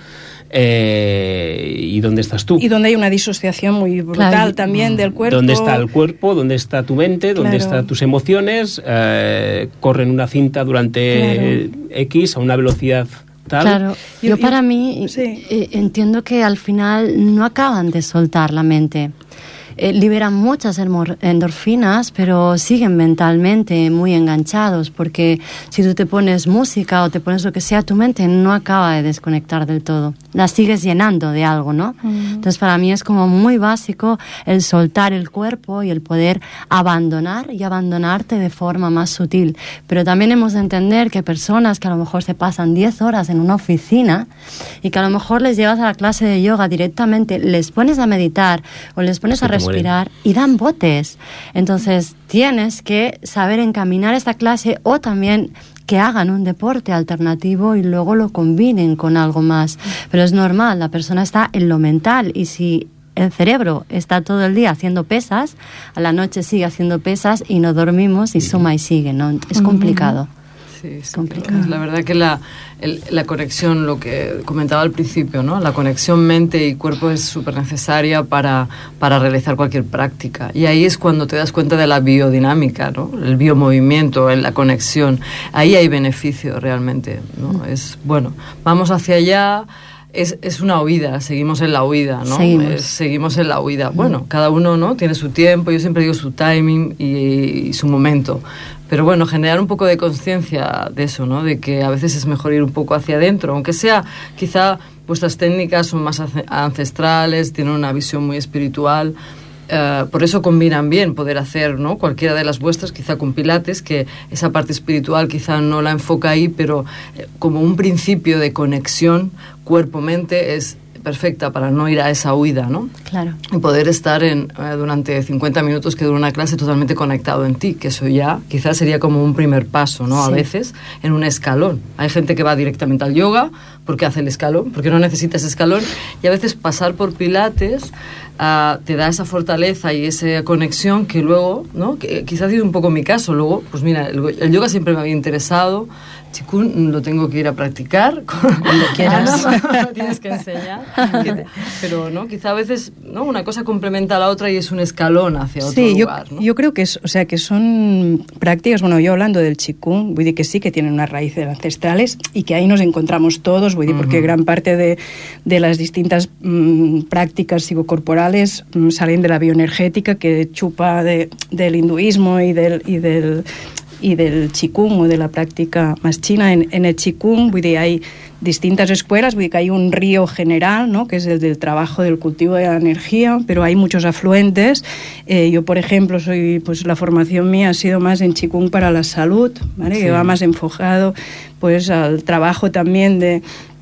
Eh, ¿Y dónde estás tú? Y donde hay una disociación muy brutal, claro, también del cuerpo. ¿Dónde está el cuerpo? ¿Dónde está tu mente? ¿Dónde claro. están tus emociones? Eh, corren una cinta durante claro. X a una velocidad tal. Claro, yo, yo para yo, mí sí. eh, entiendo que al final no acaban de soltar la mente. Eh, liberan muchas endorfinas, pero siguen mentalmente muy enganchados, porque si tú te pones música o te pones lo que sea, tu mente no acaba de desconectar del todo. La sigues llenando de algo, ¿no? Uh-huh. Entonces, para mí es como muy básico el soltar el cuerpo y el poder abandonar y abandonarte de forma más sutil. Pero también hemos de entender que personas que a lo mejor se pasan diez horas en una oficina y que a lo mejor les llevas a la clase de yoga directamente, les pones a meditar o les pones a respirar y dan botes. Entonces tienes que saber encaminar esta clase o también que hagan un deporte alternativo y luego lo combinen con algo más. Pero es normal, la persona está en lo mental y si el cerebro está todo el día haciendo pesas, a la noche sigue haciendo pesas y no dormimos y suma y sigue, ¿no? Es complicado. Sí, es complicado. La verdad que la, el, la conexión, lo que comentaba al principio, ¿no? La conexión mente y cuerpo es súper necesaria para, para realizar cualquier práctica. Y ahí es cuando te das cuenta de la biodinámica, ¿no? El biomovimiento, la conexión. Ahí hay beneficio realmente, ¿no? Es, bueno, vamos hacia allá. Es, es una huida, seguimos en la huida, ¿no? Seguimos, es, seguimos en la huida. Bueno, cada uno, ¿no? Tiene su tiempo, yo siempre digo su timing y, y su momento. Pero bueno, generar un poco de conciencia de eso, ¿no? De que a veces es mejor ir un poco hacia adentro, aunque sea, quizá vuestras técnicas son más ancestrales, tienen una visión muy espiritual. Uh, por eso combinan bien poder hacer, ¿no? Cualquiera de las vuestras, quizá con Pilates, que esa parte espiritual quizá no la enfoca ahí, pero eh, como un principio de conexión cuerpo-mente es perfecta para no ir a esa huida, ¿no? Claro. Y poder estar en, eh, durante cincuenta minutos que dura una clase totalmente conectado en ti, que eso ya quizás sería como un primer paso, ¿no? Sí. A veces en un escalón. Hay gente que va directamente al yoga porque hace el escalón, porque no necesita ese escalón, y a veces pasar por Pilates uh, te da esa fortaleza y esa conexión que luego, ¿no? Que quizás ha sido un poco mi caso. Luego, pues mira, el, el yoga siempre me había interesado. Qigong lo tengo que ir a practicar cuando quieras. No, tienes que enseñar. Pero no, quizá a veces, ¿no? Una cosa complementa a la otra y es un escalón hacia otro sí, lugar. Yo, ¿no? yo creo que es, o sea, que son prácticas. Bueno, yo hablando del Qigong, voy a decir que sí que tienen unas raíces ancestrales y que ahí nos encontramos todos, voy a decir, uh-huh. porque gran parte de, de las distintas mmm, prácticas psicocorporales mmm, salen de la bioenergética que chupa de, del hinduismo y del y del y del Qigong o de la práctica más china. En, en el Qigong, vull dir, hay distintas escuelas, vull dir que hay un río general, ¿no? Que es el del trabajo del cultivo de la energía, pero hay muchos afluentes. Eh, yo, por ejemplo, soy, pues la formación mía ha sido más en Qigong para la salud, ¿vale? Sí. Que va más enfocado pues al trabajo también de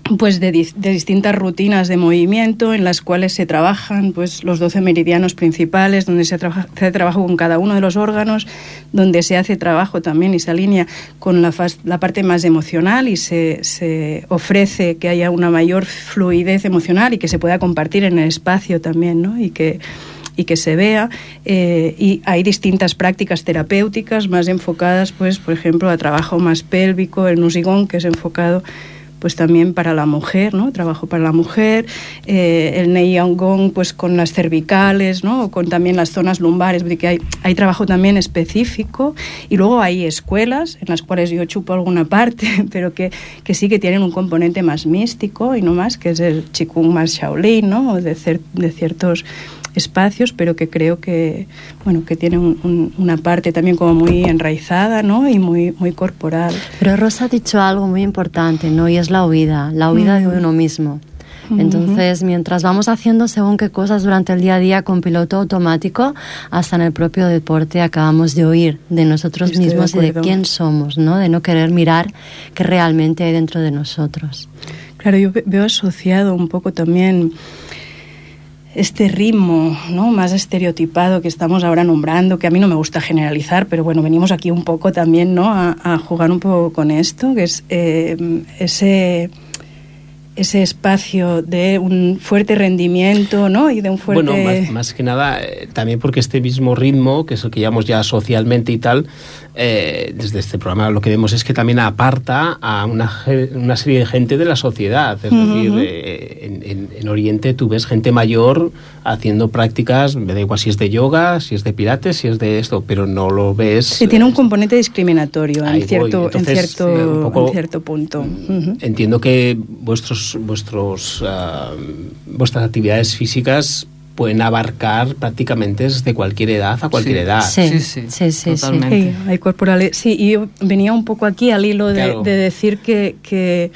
pues de, de distintas rutinas de movimiento en las cuales se trabajan pues los doce meridianos principales, donde se, trabaja, se hace trabajo con cada uno de los órganos, donde se hace trabajo también y se alinea con la, fas, la parte más emocional y se, se ofrece que haya una mayor fluidez emocional y que se pueda compartir en el espacio también, ¿no? Y que y que se vea, eh, y hay distintas prácticas terapéuticas más enfocadas, pues, por ejemplo, a trabajo más pélvico, el Nusigón, que es enfocado pues también para la mujer, ¿no? Trabajo para la mujer, eh, el Neiyangong pues con las cervicales, ¿no? O con también las zonas lumbares, porque hay, hay trabajo también específico, y luego hay escuelas en las cuales yo chupo alguna parte, pero que, que sí que tienen un componente más místico y no más, que es el Qigong más Shaolin, ¿no? De, cer- de ciertos espacios, pero que creo que bueno que tiene un, un, una parte también como muy enraizada, ¿no? Y muy muy corporal. Pero Rosa ha dicho algo muy importante, ¿no? Y es la huida, la huida uh-huh. de uno mismo. Uh-huh. Entonces, mientras vamos haciendo según qué cosas durante el día a día con piloto automático, hasta en el propio deporte acabamos de huir de nosotros Estoy mismos de y de quién somos, ¿no? De no querer mirar qué realmente hay dentro de nosotros. Claro, yo veo asociado un poco también este ritmo, ¿no? Más estereotipado que estamos ahora nombrando, que a mí no me gusta generalizar, pero bueno, venimos aquí un poco también, ¿no? A, a jugar un poco con esto, que es eh, ese ese espacio de un fuerte rendimiento, ¿no? Y de un fuerte... Bueno, más, más que nada, eh, también porque este mismo ritmo, que es el que llamamos ya socialmente y tal, eh, desde este programa lo que vemos es que también aparta a una, una serie de gente de la sociedad. Es uh-huh. decir, eh, en, en, en Oriente tú ves gente mayor haciendo prácticas, me da igual si es de yoga, si es de pilates, si es de esto, pero no lo ves... Sí, tiene un componente discriminatorio en cierto, Entonces, en, cierto, eh, un poco, en cierto punto. Uh-huh. Entiendo que vuestros vuestros uh, vuestras actividades físicas pueden abarcar prácticamente desde cualquier edad a cualquier sí. edad. Sí, sí, sí, sí, sí totalmente. Sí, hay corporales. Sí, y yo venía un poco aquí al hilo de, claro. de decir que, que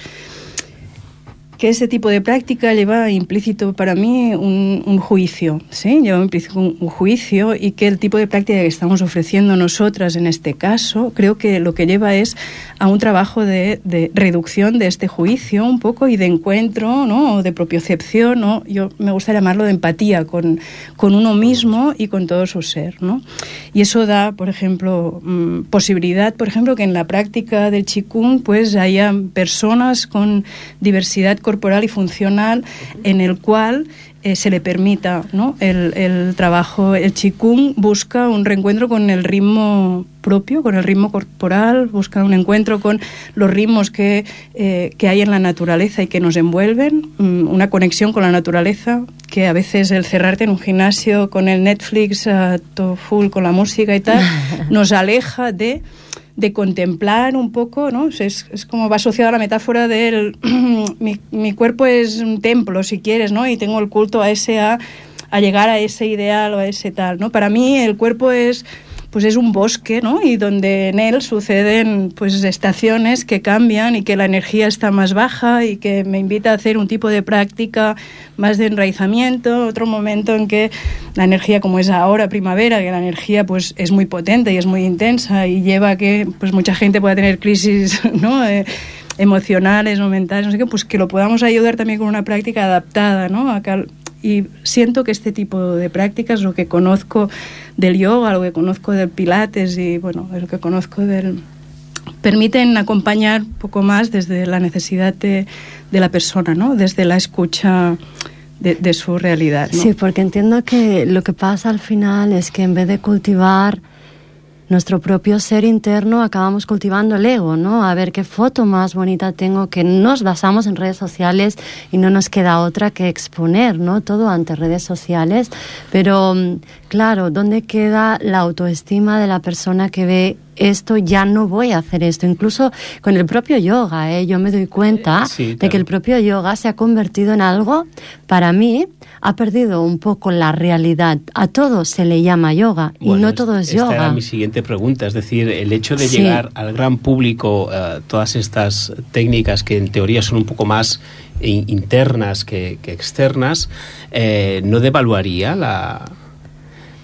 que ese tipo de práctica lleva implícito para mí un, un juicio, ¿sí? Lleva implícito un, un juicio, y que el tipo de práctica que estamos ofreciendo nosotras en este caso, creo que lo que lleva es a un trabajo de, de reducción de este juicio un poco y de encuentro, ¿no? O de propiocepción, ¿no? Yo me gusta llamarlo de empatía con, con uno mismo y con todo su ser, ¿no? Y eso da, por ejemplo, mmm, posibilidad, por ejemplo, que en la práctica del Qigong pues haya personas con diversidad corporal y funcional en el cual eh, se le permita, ¿no? el, el trabajo. El Qigong busca un reencuentro con el ritmo propio, con el ritmo corporal, busca un encuentro con los ritmos que, eh, que hay en la naturaleza y que nos envuelven, una conexión con la naturaleza, que a veces el cerrarte en un gimnasio con el Netflix uh, todo full con la música y tal, nos aleja de de contemplar un poco, ¿no? Es, es como va asociado a la metáfora del mi, mi cuerpo es un templo, si quieres, ¿no? Y tengo el culto a ese a, a llegar a ese ideal o a ese tal, ¿no? Para mí el cuerpo es pues es un bosque, ¿no? Y donde en él suceden pues estaciones que cambian y que la energía está más baja y que me invita a hacer un tipo de práctica más de enraizamiento, otro momento en que la energía, como es ahora primavera, que la energía pues es muy potente y es muy intensa y lleva a que pues mucha gente pueda tener crisis, ¿no? Eh, emocionales o mentales, no sé qué, pues que lo podamos ayudar también con una práctica adaptada, ¿no? A cal- Y siento que este tipo de prácticas, lo que conozco del yoga, lo que conozco del pilates y bueno, lo que conozco del... permiten acompañar un poco más desde la necesidad de, de la persona, ¿no? Desde la escucha de, de su realidad, ¿no? Sí, porque entiendo que lo que pasa al final es que en vez de cultivar nuestro propio ser interno, acabamos cultivando el ego, ¿no? A ver qué foto más bonita tengo, que nos basamos en redes sociales y no nos queda otra que exponer, ¿no? Todo ante redes sociales. Pero, claro, ¿dónde queda la autoestima de la persona que ve esto? Ya no voy a hacer esto? Incluso con el propio yoga, ¿eh? Yo me doy cuenta sí, claro. de que el propio yoga se ha convertido en algo, para mí, ha perdido un poco la realidad. A todo se le llama yoga bueno, y no todo es esta yoga. Esta era mi siguiente pregunta, es decir, el hecho de sí. llegar al gran público, uh, todas estas técnicas que en teoría son un poco más internas que, que externas, eh, ¿no devaluaría la...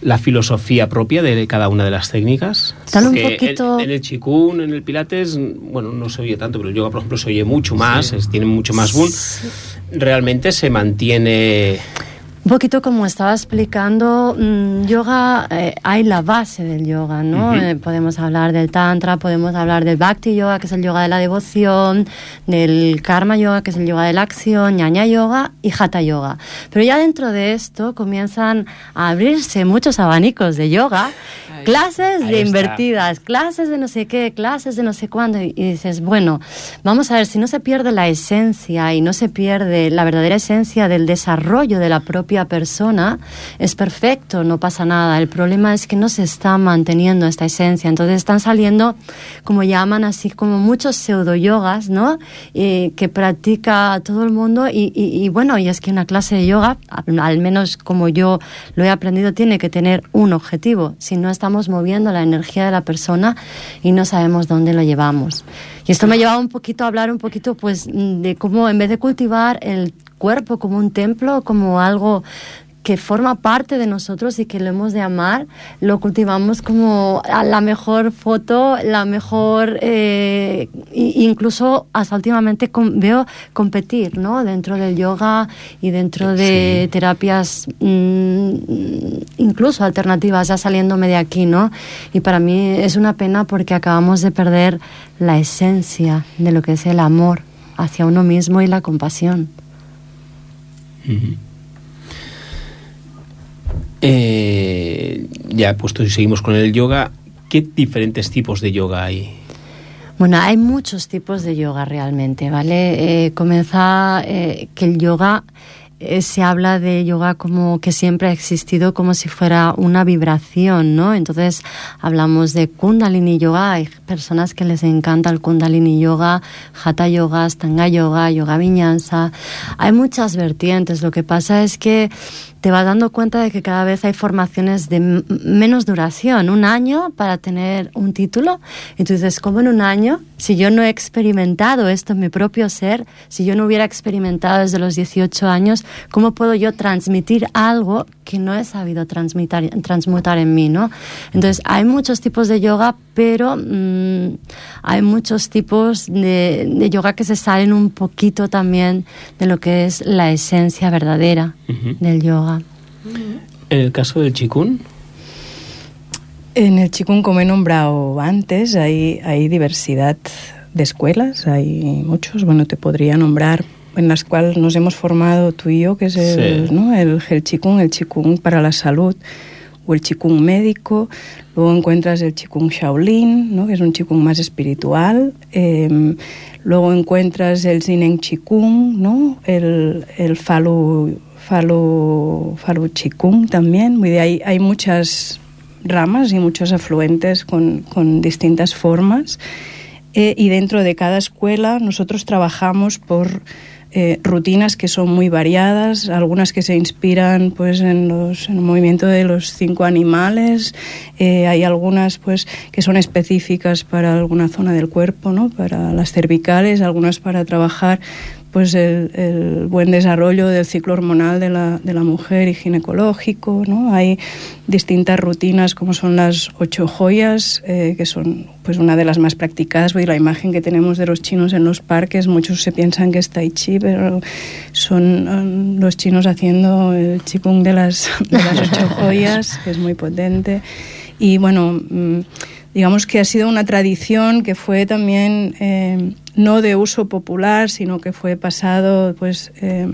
la filosofía propia de cada una de las técnicas? Están un poquito... En, en el Qigong, en el Pilates, bueno, no se oye tanto, pero el yoga, por ejemplo, se oye mucho más, sí. es, tiene mucho más boom. Sí. Realmente se mantiene... Un poquito como estaba explicando, mmm, yoga, eh, hay la base del yoga, ¿no? Uh-huh. Eh, podemos hablar del tantra, podemos hablar del bhakti yoga, que es el yoga de la devoción, del karma yoga, que es el yoga de la acción, ñaña yoga y hatha yoga. Pero ya dentro de esto comienzan a abrirse muchos abanicos de yoga, ahí, clases de invertidas, clases de no sé qué, clases de no sé cuándo, y, y dices, bueno, vamos a ver, si no se pierde la esencia y no se pierde la verdadera esencia del desarrollo de la propia persona, es perfecto, no pasa nada. El problema es que no se está manteniendo esta esencia. Entonces están saliendo, como llaman así, como muchos pseudo yogas, ¿no? Eh, que practica todo el mundo y, y, y bueno, y es que una clase de yoga, al menos como yo lo he aprendido, tiene que tener un objetivo. Si no, estamos moviendo la energía de la persona y no sabemos dónde lo llevamos. Y esto me lleva un poquito a hablar un poquito pues de cómo, en vez de cultivar el cuerpo como un templo, como algo que forma parte de nosotros y que lo hemos de amar, lo cultivamos como la mejor foto, la mejor, eh, incluso hasta últimamente com, veo competir, ¿no? Dentro del yoga y dentro de sí. terapias mmm, incluso alternativas, ya saliéndome de aquí, ¿no? Y para mí es una pena porque acabamos de perder la esencia de lo que es el amor hacia uno mismo y la compasión. Uh-huh. Eh, ya puesto y seguimos con el yoga, ¿qué diferentes tipos de yoga hay? Bueno, hay muchos tipos de yoga realmente, ¿vale? Eh, comienza eh, que el yoga eh, se habla de yoga como que siempre ha existido, como si fuera una vibración, ¿no? Entonces hablamos de Kundalini yoga, hay personas que les encanta el Kundalini yoga, Hatha yoga, Astanga yoga, yoga vinyasa, hay muchas vertientes. Lo que pasa es que te vas dando cuenta de que cada vez hay formaciones de m- menos duración, un año para tener un título, y tú dices, ¿cómo en un año? Si yo no he experimentado esto en mi propio ser, si yo no hubiera experimentado desde los dieciocho años, ¿cómo puedo yo transmitir algo que no he sabido transmutar, transmutar en mí, ¿no? Entonces, hay muchos tipos de yoga, pero mmm, hay muchos tipos de, de yoga que se salen un poquito también de lo que es la esencia verdadera uh-huh. del yoga. En el caso del Qigong, en el Qigong, como he nombrado antes, hay, hay diversidad de escuelas, hay muchos, bueno, te podría nombrar, en las cuales nos hemos formado tú y yo, que es el, sí. ¿no? el, el Qigong, el Qigong para la salud, o el Qigong médico. Luego encuentras el Qigong Shaolin, ¿no? Que es un Qigong más espiritual. Eh, luego encuentras el Zinen Qigong, ¿no? El, el Falu, Falu, Falu Qigong también. Muy de ahí, hay muchas ramas y muchos afluentes con, con distintas formas. Eh, y dentro de cada escuela nosotros trabajamos por Eh, rutinas que son muy variadas, algunas que se inspiran pues en, los, en el movimiento de los cinco animales, eh, hay algunas pues que son específicas para alguna zona del cuerpo, ¿no? Para las cervicales, algunas para trabajar pues el, el buen desarrollo del ciclo hormonal de la, de la mujer y ginecológico, ¿no? Hay distintas rutinas como son las ocho joyas, eh, que son pues una de las más practicadas. Pues, la imagen que tenemos de los chinos en los parques, muchos se piensan que es tai chi, pero son um, los chinos haciendo el qigong de las, de las ocho joyas, que es muy potente. Y bueno, digamos que ha sido una tradición que fue también eh, no de uso popular, sino que fue pasado pues eh,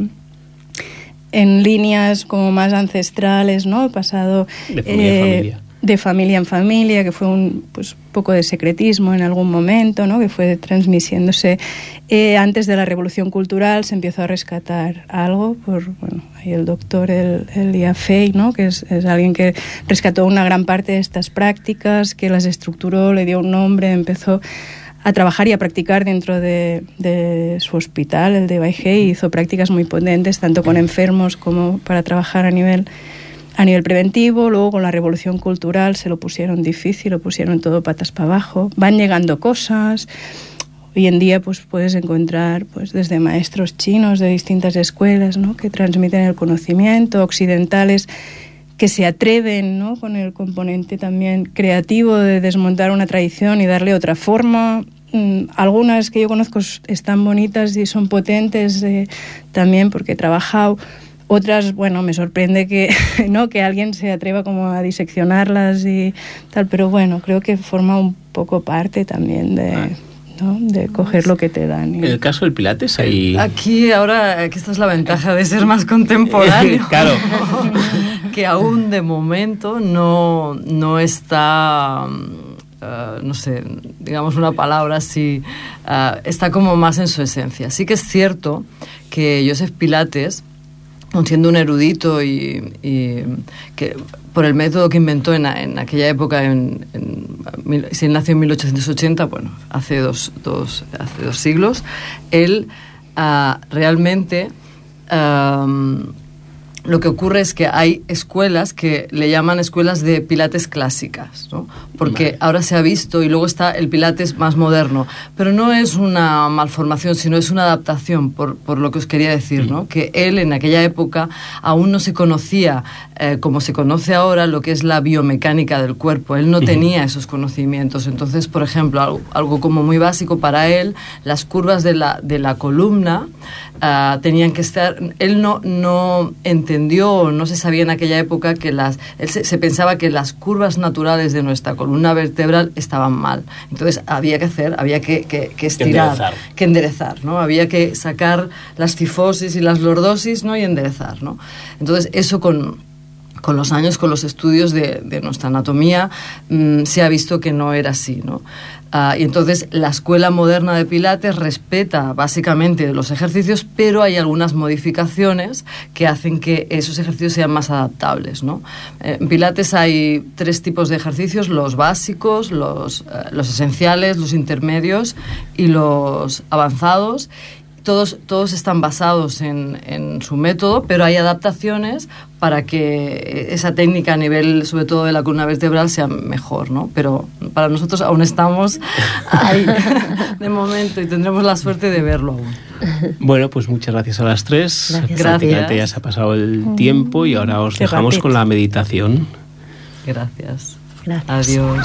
en líneas como más ancestrales, ¿no? Pasado de familia eh, en familia. De familia en familia, que fue un pues, poco de secretismo en algún momento, ¿no? Que fue transmitiéndose. Eh, antes de la Revolución Cultural se empezó a rescatar algo por, bueno, ahí el doctor el, el Yafei, ¿no? Que es, es alguien que rescató una gran parte de estas prácticas, que las estructuró, le dio un nombre, empezó a trabajar y a practicar dentro de, de su hospital, el de Baihei, hizo prácticas muy potentes, tanto con enfermos como para trabajar a nivel a nivel preventivo. Luego con la Revolución Cultural se lo pusieron difícil, lo pusieron todo patas para abajo. Van llegando cosas. Hoy en día pues puedes encontrar pues desde maestros chinos de distintas escuelas, ¿no? Que transmiten el conocimiento, occidentales que se atreven, ¿no?, con el componente también creativo de desmontar una tradición y darle otra forma. Mm, algunas que yo conozco están bonitas y son potentes eh, también porque he trabajado. Otras, bueno, me sorprende que, ¿no?, que alguien se atreva como a diseccionarlas y tal, pero bueno, creo que forma un poco parte también de, ah. ¿no?, de coger lo que te dan. Y... En el caso del Pilates hay... Aquí ahora, aquí esta es la ventaja de ser más contemporáneo. Claro. Que aún de momento no, no está... Uh, no sé, digamos una palabra así, uh, está como más en su esencia. Sí que es cierto que Joseph Pilates, siendo un erudito y, y que por el método que inventó en, en aquella época, en, en, si él nació en mil ochocientos ochenta, bueno, hace dos, dos, hace dos siglos, él uh, realmente... Um, lo que ocurre es que hay escuelas que le llaman escuelas de pilates clásicas, ¿no? Porque vale. ahora se ha visto, y luego está el pilates más moderno, pero no es una malformación, sino es una adaptación, por, por lo que os quería decir, ¿no? Que él en aquella época aún no se conocía, eh, como se conoce ahora, lo que es la biomecánica del cuerpo. Él no tenía esos conocimientos. Entonces, por ejemplo, algo, algo como muy básico para él, las curvas de la, de la columna uh, tenían que estar... Él no, no entendió, no se sabía en aquella época que las... Él se, se pensaba que las curvas naturales de nuestra columna vertebral estaban mal. Entonces había que hacer, había que, que, que estirar, que enderezar. que enderezar, ¿no? Había que sacar las cifosis y las lordosis, ¿no?, y enderezar, ¿no? Entonces eso con... con los años, con los estudios de, de nuestra anatomía, mmm, se ha visto que no era así, ¿no? Uh, y entonces la escuela moderna de Pilates respeta básicamente los ejercicios, pero hay algunas modificaciones que hacen que esos ejercicios sean más adaptables, ¿no? Eh, en Pilates hay tres tipos de ejercicios: los básicos, los, uh, los esenciales, los intermedios y los avanzados. Todos, todos están basados en, en su método, pero hay adaptaciones para que esa técnica a nivel, sobre todo de la columna vertebral, sea mejor, ¿no? Pero para nosotros aún estamos ahí de momento y tendremos la suerte de verlo aún. Bueno, pues muchas gracias a las tres. Gracias. Prácticamente ya se ha pasado el tiempo y ahora os dejamos rápido. con la meditación. Gracias. Gracias. Adiós.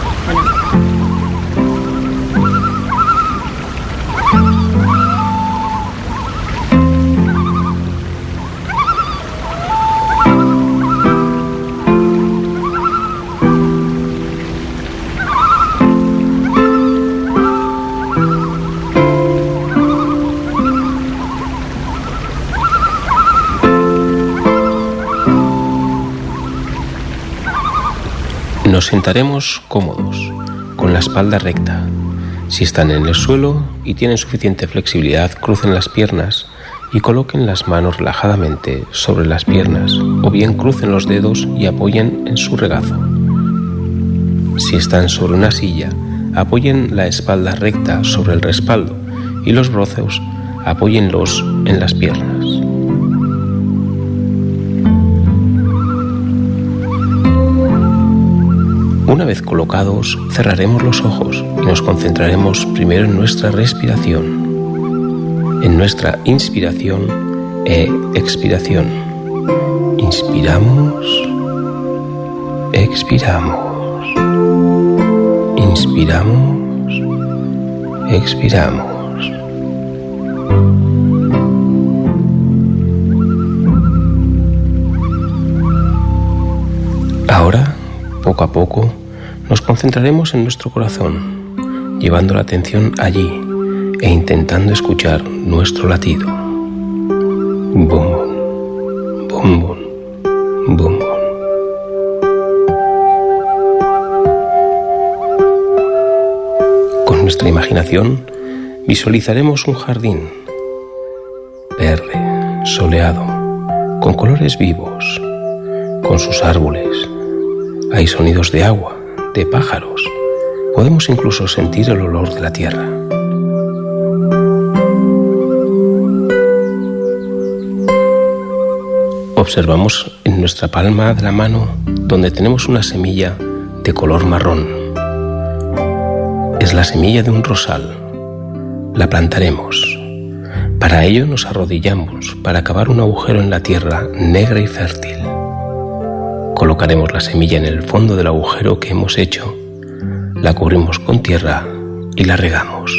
Nos sentaremos cómodos, con la espalda recta. Si están en el suelo y tienen suficiente flexibilidad, crucen las piernas y coloquen las manos relajadamente sobre las piernas, o bien crucen los dedos y apoyen en su regazo. Si están sobre una silla, apoyen la espalda recta sobre el respaldo y los brazos apóyenlos en las piernas. Una vez colocados, cerraremos los ojos y nos concentraremos primero en nuestra respiración, en nuestra inspiración e expiración. Inspiramos, expiramos, inspiramos, expiramos. Ahora, poco a poco, nos concentraremos en nuestro corazón, llevando la atención allí e intentando escuchar nuestro latido. Bum, bum, bum, bum, bum, bum. Con nuestra imaginación visualizaremos un jardín verde, soleado, con colores vivos, con sus árboles. Hay sonidos de agua, de pájaros. Podemos incluso sentir el olor de la tierra. Observamos en nuestra palma de la mano donde tenemos una semilla de color marrón. Es la semilla de un rosal. La plantaremos. Para ello nos arrodillamos para cavar un agujero en la tierra negra y fértil. Colocaremos la semilla en el fondo del agujero que hemos hecho, la cubrimos con tierra y la regamos.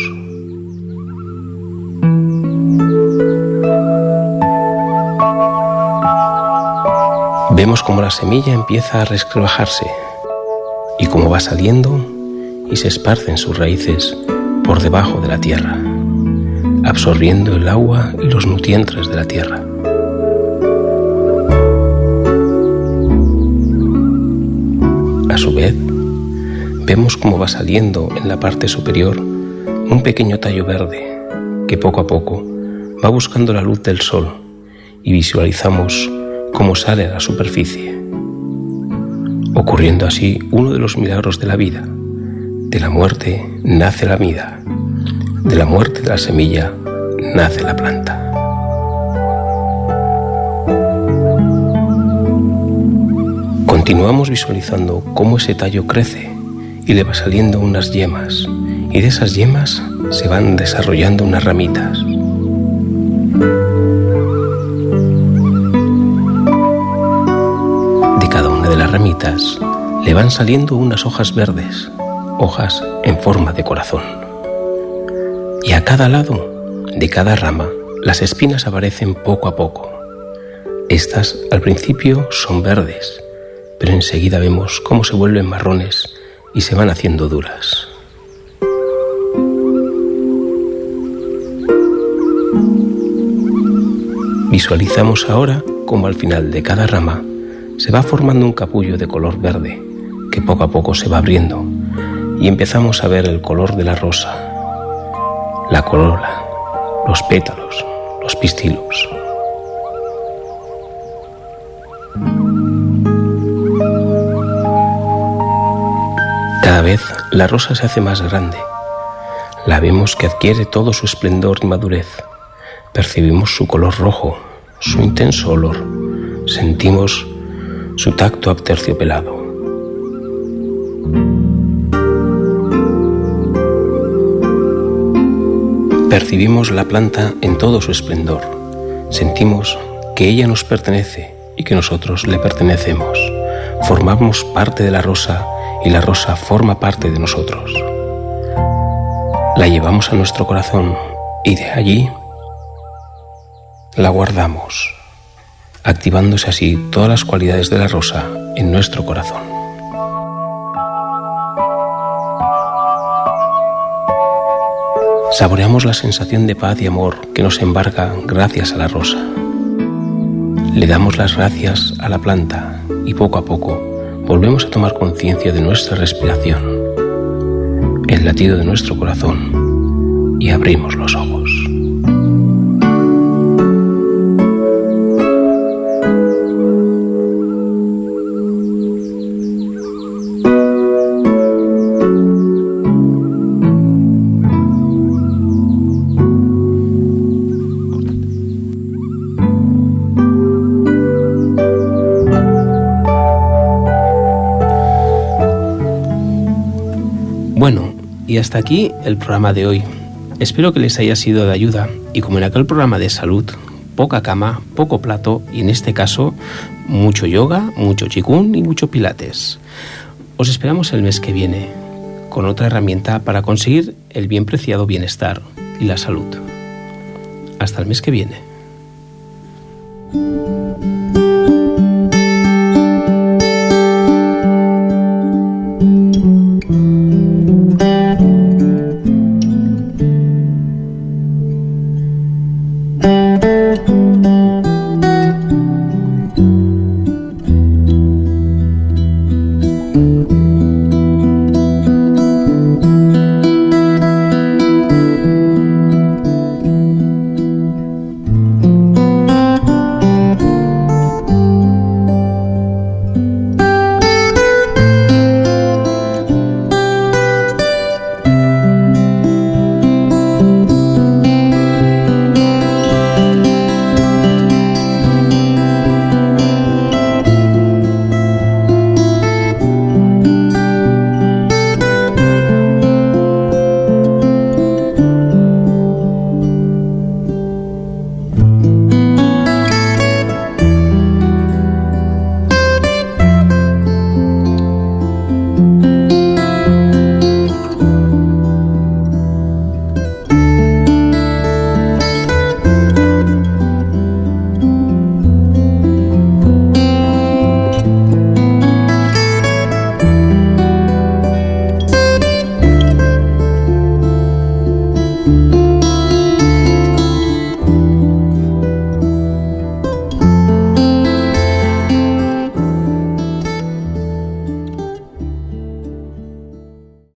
Vemos cómo la semilla empieza a resquebrajarse y cómo va saliendo y se esparcen sus raíces por debajo de la tierra, absorbiendo el agua y los nutrientes de la tierra. A su vez, vemos cómo va saliendo en la parte superior un pequeño tallo verde que poco a poco va buscando la luz del sol y visualizamos cómo sale a la superficie, ocurriendo así uno de los milagros de la vida. De la muerte nace la vida, de la muerte de la semilla nace la planta. Continuamos visualizando cómo ese tallo crece y le va saliendo unas yemas, y de esas yemas se van desarrollando unas ramitas. De cada una de las ramitas le van saliendo unas hojas verdes, hojas en forma de corazón. Y a cada lado de cada rama las espinas aparecen poco a poco. Estas al principio son verdes, pero enseguida vemos cómo se vuelven marrones y se van haciendo duras. Visualizamos ahora cómo al final de cada rama se va formando un capullo de color verde que poco a poco se va abriendo y empezamos a ver el color de la rosa, la corola, los pétalos, los pistilos. Cada vez la rosa se hace más grande. La vemos que adquiere todo su esplendor y madurez. Percibimos su color rojo, su intenso olor. Sentimos su tacto aterciopelado. Percibimos la planta en todo su esplendor. Sentimos que ella nos pertenece y que nosotros le pertenecemos. Formamos parte de la rosa y la rosa forma parte de nosotros. La llevamos a nuestro corazón y de allí la guardamos, activándose así todas las cualidades de la rosa en nuestro corazón. Saboreamos la sensación de paz y amor que nos embarga gracias a la rosa. Le damos las gracias a la planta y poco a poco volvemos a tomar conciencia de nuestra respiración, el latido de nuestro corazón y abrimos los ojos. Bueno, y hasta aquí el programa de hoy. Espero que les haya sido de ayuda y como en aquel programa de salud, poca cama, poco plato y en este caso mucho yoga, mucho qigong y mucho pilates. Os esperamos el mes que viene con otra herramienta para conseguir el bien preciado bienestar y la salud. Hasta el mes que viene.